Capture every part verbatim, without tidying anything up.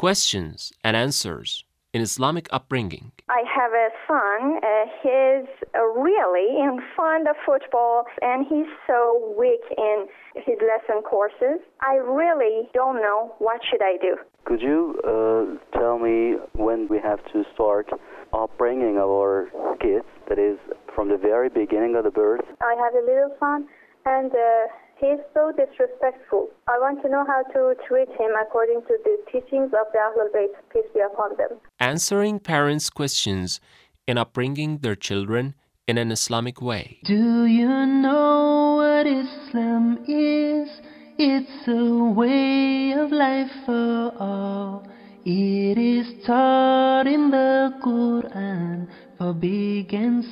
questions and answers in Islamic upbringing. I have a son. Uh, he's uh, really in fond of football, and he's so weak in his lesson courses. I really don't know what should I do. Could you uh, tell me when we have to start upbringing our kids, that is, from the very beginning of the birth? I have a little son, and uh, he's so disrespectful. I want to know how to treat him according to the teachings of the Ahlul Bayt, peace be upon them. Answering parents' questions in upbringing their children in an Islamic way. Do you know what Islam is? It's a way of life for all. It is taught in the Quran for big and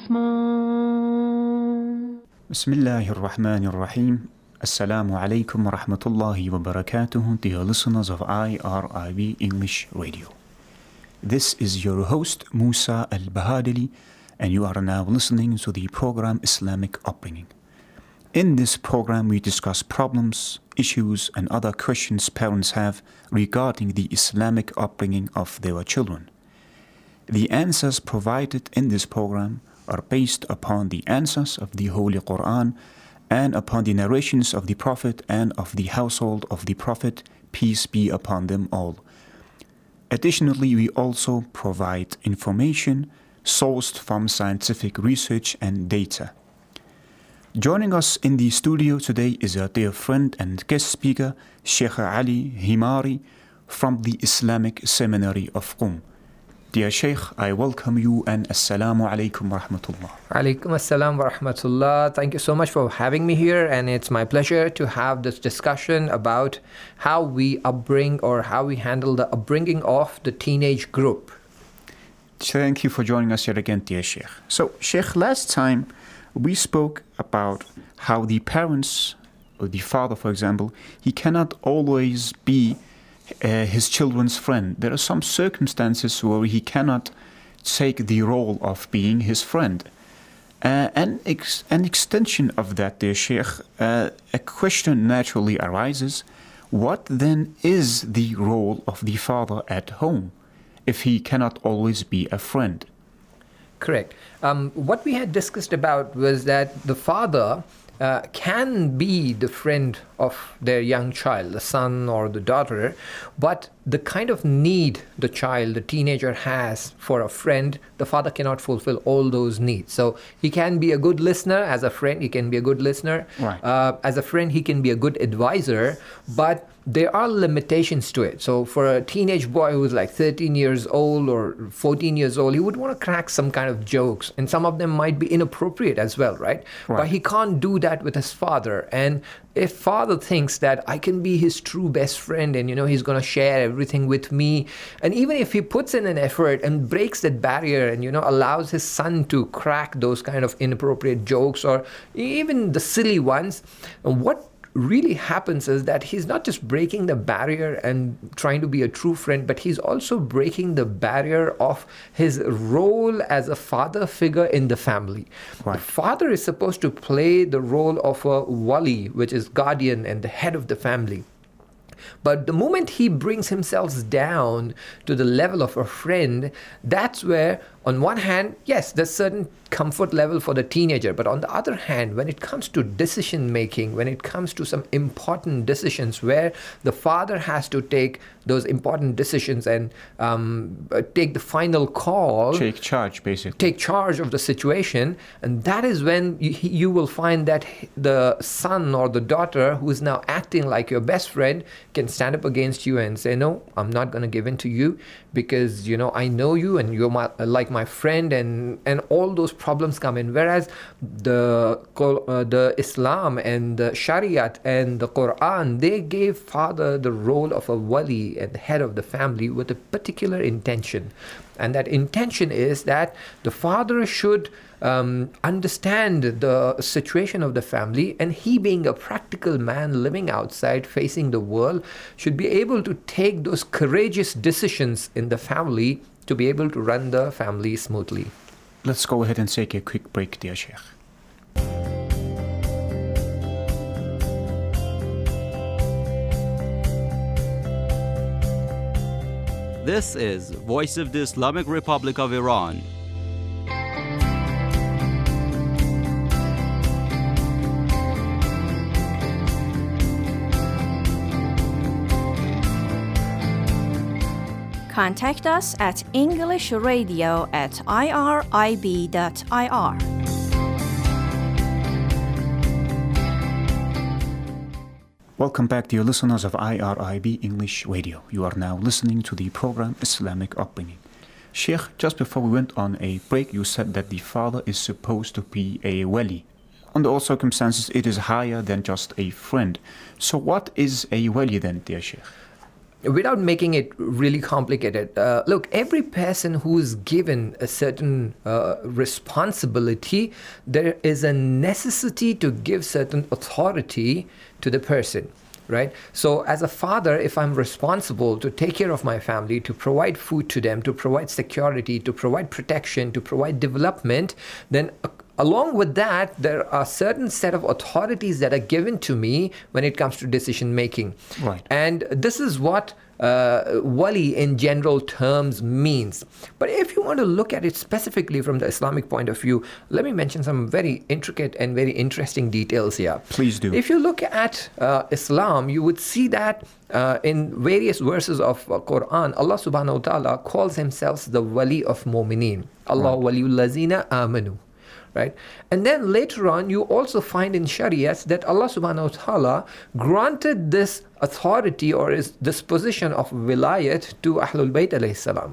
small. Bismillahir Rahmanir Rahim. Assalamu alaikum wa rahmatullahi wa barakatuh, dear listeners of I R I B English Radio. This is your host Musa Al-Bahadili, and you are now listening to the program Islamic Upbringing. In this program, we discuss problems, issues, and other questions parents have regarding the Islamic upbringing of their children. The answers provided in this program are based upon the answers of the Holy Quran and upon the narrations of the Prophet and of the household of the Prophet, peace be upon them all. Additionally, we also provide information sourced from scientific research and data. Joining us in the studio today is our dear friend and guest speaker, Sheikh Ali Himari from the Islamic Seminary of Qom. Dear Sheikh, I welcome you and Assalamu alaikum wa rahmatullah. Alaikum assalam wa rahmatullah. Thank you so much for having me here, and it's my pleasure to have this discussion about how we upbring or how we handle the upbringing of the teenage group. Thank you for joining us yet again, dear Sheikh. So, Sheikh, last time we spoke about how the parents, or the father, for example, he cannot always be uh, his children's friend. There are some circumstances where he cannot take the role of being his friend. Uh, and ex- an extension of that, dear Sheikh, uh, a question naturally arises. What then is the role of the father at home if he cannot always be a friend? Correct. Um, what we had discussed about was that the father uh, can be the friend of their young child, the son or the daughter, but the kind of need the child, the teenager has for a friend, the father cannot fulfill all those needs. So he can be a good listener as a friend, he can be a good listener. Right. Uh, as a friend, he can be a good advisor, but there are limitations to it. So for a teenage boy who's like thirteen years old or fourteen years old, he would want to crack some kind of jokes, and some of them might be inappropriate as well, right? Right. But he can't do that with his father. And if father thinks that I can be his true best friend and, you know, he's going to share everything with me, and even if he puts in an effort and breaks that barrier and, you know, allows his son to crack those kind of inappropriate jokes or even the silly ones, what really happens is that he's not just breaking the barrier and trying to be a true friend, but he's also breaking the barrier of his role as a father figure in the family. Right. The father is supposed to play the role of a wali, which is guardian and the head of the family. But the moment he brings himself down to the level of a friend, that's where, on one hand, yes, there's certain comfort level for the teenager. But on the other hand, when it comes to decision making, when it comes to some important decisions where the father has to take those important decisions and um, take the final call. Take charge, basically. Take charge of the situation. And that is when you, you will find that the son or the daughter who is now acting like your best friend can stand up against you and say, no, I'm not going to give in to you because, you know, I know you and you're my, like my friend, and, and all those problems come in. Whereas the, uh, the Islam and the Shariat and the Quran, they gave father the role of a wali and the head of the family with a particular intention. And that intention is that the father should um, understand the situation of the family, and he, being a practical man living outside, facing the world, should be able to take those courageous decisions in the family to be able to run the family smoothly. Let's go ahead and take a quick break, dear Sheikh. This is Voice of the Islamic Republic of Iran. Contact us at english radio at irib dot I R. Welcome back, dear listeners of I R I B English Radio. You are now listening to the program Islamic Upbringing. Sheikh, just before we went on a break, you said that the father is supposed to be a wali. Under all circumstances, it is higher than just a friend. So what is a wali then, dear Sheikh? Without making it really complicated, uh, look, every person who is given a certain uh, responsibility, there is a necessity to give certain authority to the person, right? So as a father, if I'm responsible to take care of my family, to provide food to them, to provide security, to provide protection, to provide development, then uh, along with that, there are certain set of authorities that are given to me when it comes to decision making. Right. And this is what uh, wali in general terms means. But if you want to look at it specifically from the Islamic point of view, let me mention some very intricate and very interesting details here. Please do. If you look at uh, Islam, you would see that uh, in various verses of uh, Quran, Allah subhanahu wa ta'ala calls himself the wali of mu'mineen. Allah Right. waliyul lazina amanu. Right? And then later on, you also find in Shariat that Allah subhanahu wa ta'ala granted this authority or is this position of wilayat to Ahlul Bayt alayhi salam,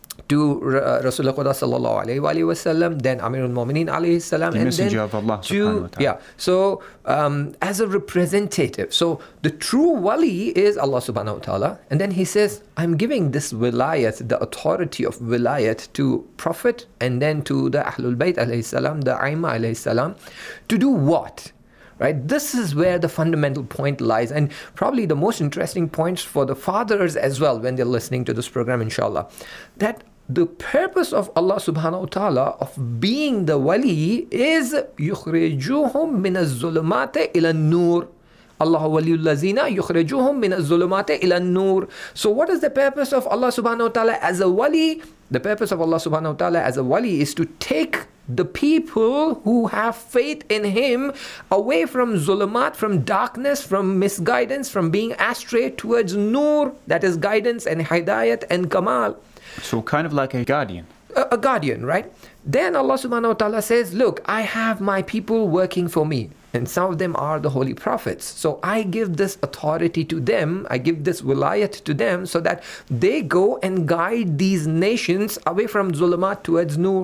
to uh, Rasulullah sallallahu alayhi wa sallam, then Amirul Mu'mineen alayhi salam, The and messenger then of Allah to, subhanahu wa ta'ala. yeah, so um, as a representative. So the true wali is Allah subhanahu wa ta'ala, and then he says, I'm giving this wilayat, the authority of wilayat to Prophet and then to the Ahlul Bayt alayhi salam, the Aima alayhi salam, to do what? Right? This is where the fundamental point lies, and probably the most interesting points for the fathers as well when they're listening to this program, inshallah, that the purpose of Allah subhanahu wa ta'ala of being the wali is yukhrijuhum min az-zulumati ila an-nur. Allah waliyul lazina yukhrijuhum min az-zulumati ila an-nur. So what is the purpose of Allah subhanahu wa ta'ala as a wali? The purpose of Allah subhanahu wa ta'ala as a wali is to take the people who have faith in him away from zulumat, from darkness, from misguidance, from being astray towards nur, that is guidance and hidayat and kamal. So kind of like a guardian. A, a guardian, right? Then Allah subhanahu wa ta'ala says, look, I have my people working for me, and some of them are the holy prophets. So I give this authority to them, I give this wilayat to them so that they go and guide these nations away from zulumat towards nur.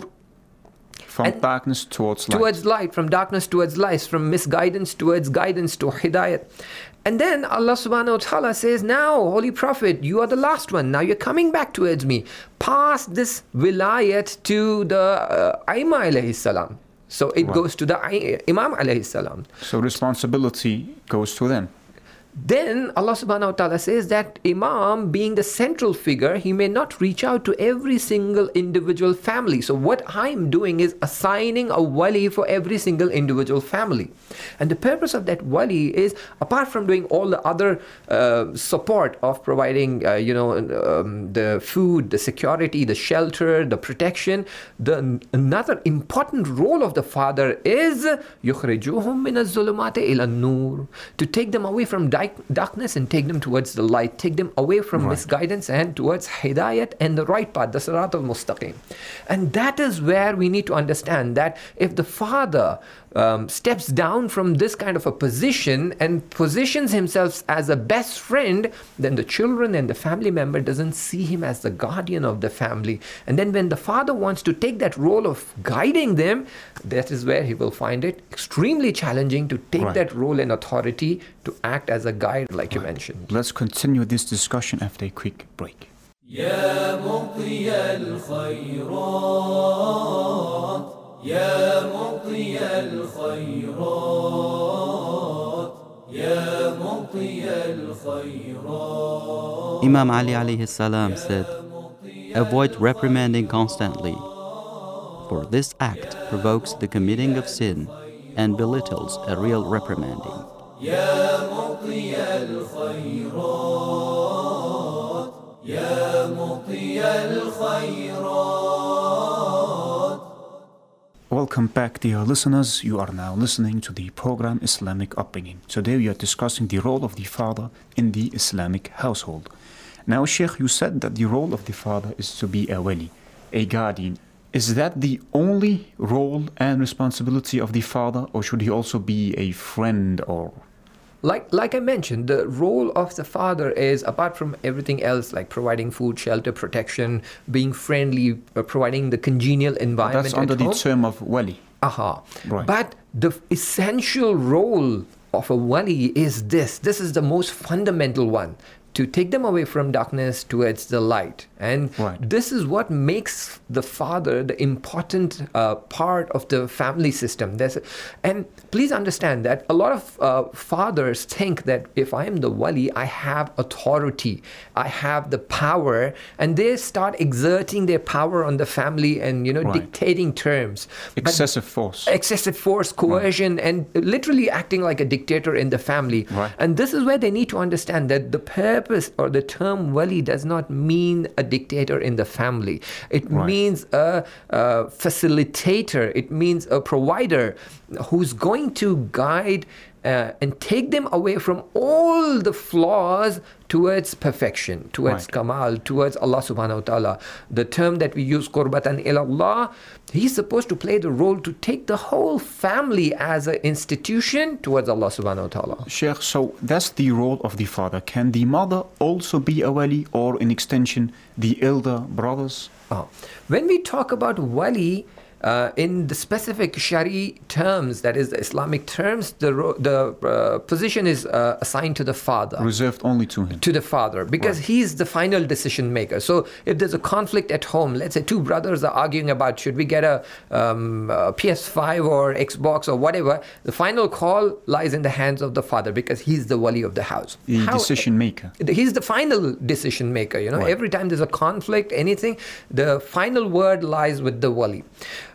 From And darkness towards light. Towards light, from darkness towards light, from misguidance towards guidance to hidayat. And then Allah subhanahu wa ta'ala says, now, Holy Prophet, you are the last one. Now you're coming back towards me. Pass this wilayat to the uh, Aima alayhi salam. So it Right. goes to the I- Imam alayhi salam. So responsibility goes to them. Then Allah subhanahu wa ta'ala says that Imam, being the central figure, he may not reach out to every single individual family. So what I'm doing is assigning a wali for every single individual family. And the purpose of that wali is, apart from doing all the other uh, support of providing, uh, you know, um, the food, the security, the shelter, the protection, the another important role of the father is يُخْرِجُوهُم مِّنَ الظُّلُمَاتِ إِلَى النُّورِ, to take them away from darkness and take them towards the light, take them away from Right. misguidance and towards hidayat and the right path, the sirat al-mustaqim. And that is where we need to understand that if the father um, steps down from this kind of a position and positions himself as a best friend, then the children and the family member doesn't see him as the guardian of the family. And then when the father wants to take that role of guiding them, that is where he will find it extremely challenging to take Right. that role and authority to act as a guide, like you mentioned. Let's continue this discussion after a quick break. يا مطي الخيرات يا مطي الخيرات يا مطي الخيرات. Imam Ali alayhi salam said, avoid reprimanding constantly, for this act provokes the committing of sin and belittles a real reprimanding. يا مطي الخيرات يا مطي الخيرات. Welcome back, dear listeners. You are now listening to the program Islamic Upbringing. Today we are discussing the role of the father in the Islamic household. Now, Sheikh, you said that the role of the father is to be a wali, a guardian. Is that the only role and responsibility of the father, or should he also be a friend or... Like, like I mentioned, the role of the father is, apart from everything else, like providing food, shelter, protection, being friendly, uh, providing the congenial environment. That's under at the home. term of wali. Aha. Right. But the essential role of a wali is this. This is the most fundamental one. To take them away from darkness towards the light. And right. this is what makes the father the important uh, part of the family system. There's a, and please understand that a lot of uh, fathers think that if I am the wali, I have authority, I have the power, and they start exerting their power on the family and, you know, right. dictating terms. Excessive but force. Excessive force, coercion, right. and literally acting like a dictator in the family. Right. And this is where they need to understand that the purpose or the term wali does not mean a dictator in the family. It right. means a, a facilitator. It means a provider who's going to guide uh, and take them away from all the flaws towards perfection, towards right. kamal, towards Allah subhanahu wa ta'ala. The term that we use, qurbatan ilallah, he's supposed to play the role to take the whole family as an institution towards Allah subhanahu wa ta'ala. Sheikh, so that's the role of the father. Can the mother also be a wali, or in extension, the elder brothers? Oh. When we talk about wali, Uh, in the specific Shari terms, that is the Islamic terms, the the uh, position is uh, assigned to the father. Reserved only to him. To the father, because right. he's the final decision maker. So if there's a conflict at home, let's say two brothers are arguing about should we get a, um, a P S five or Xbox or whatever, the final call lies in the hands of the father because he's the wali of the house. The How, decision maker. He's the final decision maker. You know, right. every time there's a conflict, anything, the final word lies with the wali.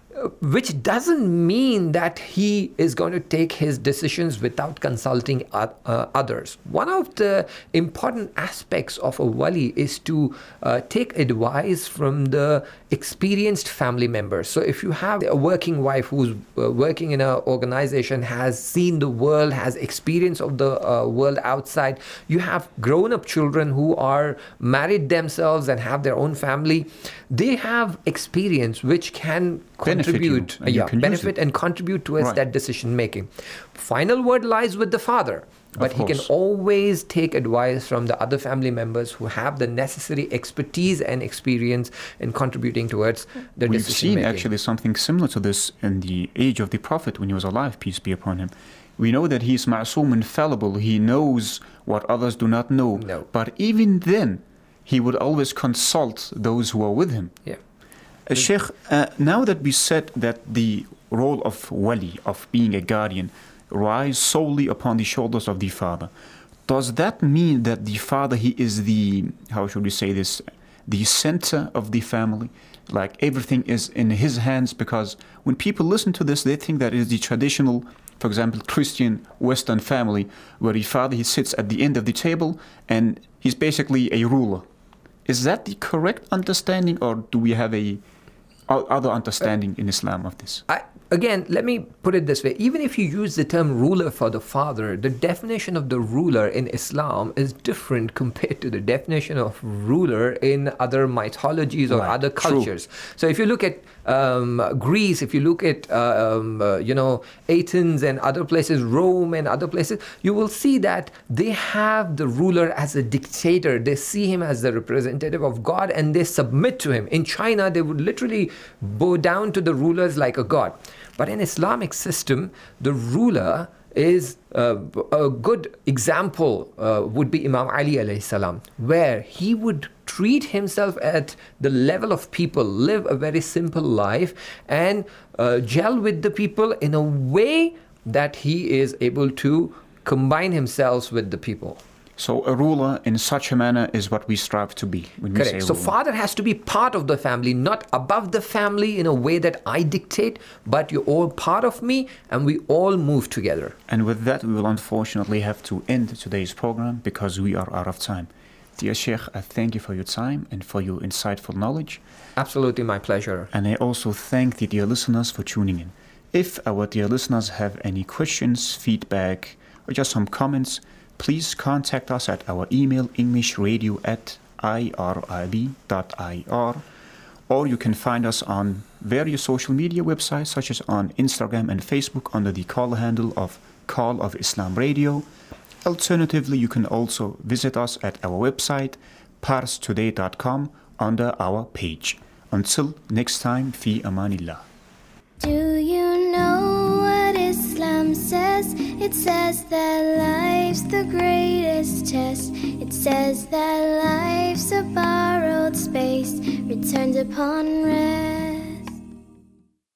Which doesn't mean that he is going to take his decisions without consulting uh, others. One of the important aspects of a wali is to uh, take advice from the experienced family members. So if you have a working wife who's uh, working in an organization, has seen the world, has experience of the uh, world outside, you have grown-up children who are married themselves and have their own family, they have experience which can contribute, benefit, yeah, benefit and contribute towards right. that decision making. Final word lies with the father, but he can always take advice from the other family members who have the necessary expertise and experience in contributing towards the We've decision seen making. actually something similar to this in the age of the Prophet when he was alive, peace be upon him. We know that he is ma'soom, infallible. He knows what others do not know. No. But even then, he would always consult those who are with him. Yeah. Uh, Sheikh, uh, now that we said that the role of wali, of being a guardian, lies solely upon the shoulders of the father, does that mean that the father, he is the, how should we say this, the center of the family? Like everything is in his hands? Because when people listen to this, they think that it is the traditional, for example, Christian Western family, where the father, he sits at the end of the table and he's basically a ruler. Is that the correct understanding, or do we have a other understanding in Islam of this? I, again, let me put it this way. Even if you use the term ruler for the father, the definition of the ruler in Islam is different compared to the definition of ruler in other mythologies or right. other cultures. True. So if you look at um, Greece, if you look at, uh, um, uh, you know, Athens and other places, Rome and other places, you will see that they have the ruler as a dictator. They see him as the representative of God and they submit to him. In China, they would literally bow down to the rulers like a god. But in Islamic system, the ruler is uh, a good example uh, would be Imam Ali alayhi salam, where he would treat himself at the level of people, live a very simple life, and uh, gel with the people in a way that he is able to combine himself with the people. So a ruler in such a manner is what we strive to be. When Correct. We say so ruler. father has to be part of the family, not above the family in a way that I dictate, but you're all part of me and we all move together. And with that, we will unfortunately have to end today's program because we are out of time. Dear Sheikh, I thank you for your time and for your insightful knowledge. Absolutely my pleasure. And I also thank the dear listeners for tuning in. If our dear listeners have any questions, feedback, or just some comments, please contact us at our email englishradio at irib dot ir, or you can find us on various social media websites such as on Instagram and Facebook under the call handle of Call of Islam Radio. Alternatively, you can also visit us at our website pars today dot com under our page. Until next time, fi amanillah. Do you know what Islam says? It says that life's the greatest test. It says that life's a borrowed space returned upon rest.